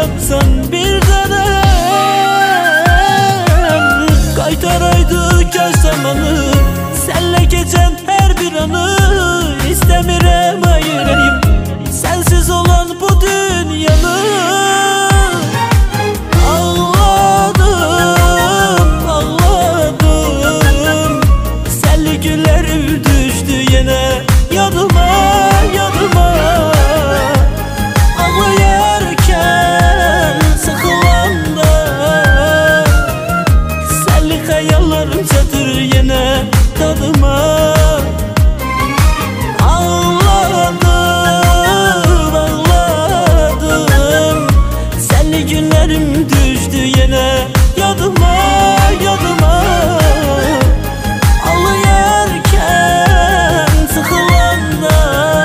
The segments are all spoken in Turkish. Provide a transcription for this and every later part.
adamsan bir tanem. Qaytaraydı göz zamanı, senle geçen her bir anı. İstemirem ayırayım sensiz olan bu dünyanı. Ağladım, ağladım, senli günlerim düştü yine yadıma, yadıma. Ağlayarken sıkılanda senli hayallerim çatır yine tadıma. Günlerim düştü yine yadıma, yadıma. Ağlayarken sıkılanda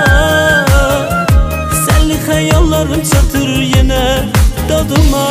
senli hayallerim çatır yine tadıma.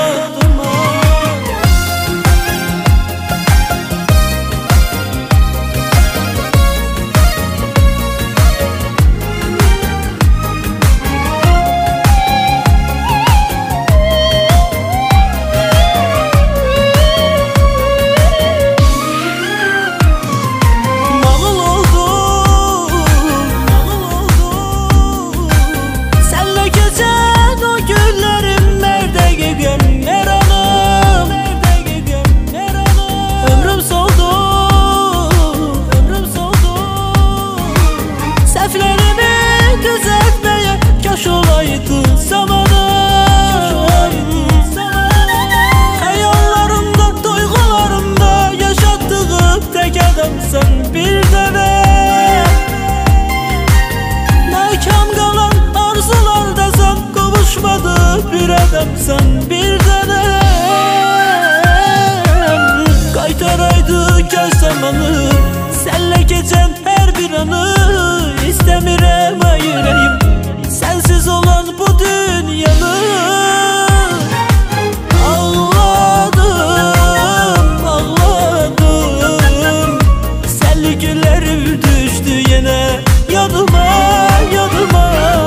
Adamsan bir tanem, nakam kalan arzulardasan, kavuşmadı bir adamsan bir tanem. Qaytaraydı göz zamanı, senle geçen her bir anı. İstemirem ayırayım sensiz olan bu dünyanı. Günlerim düştü yine yadıma, yadıma.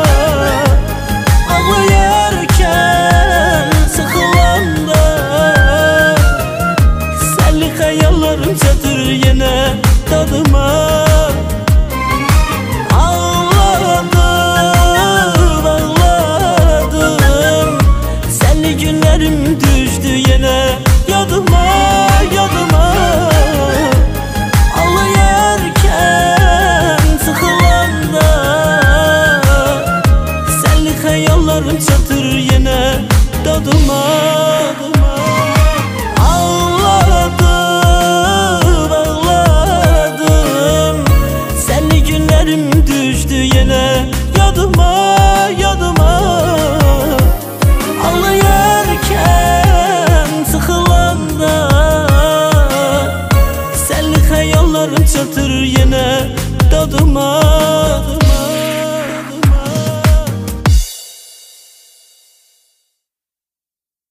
Ağlayarken sıkılanda senli hayallerim çatır yine tadıma.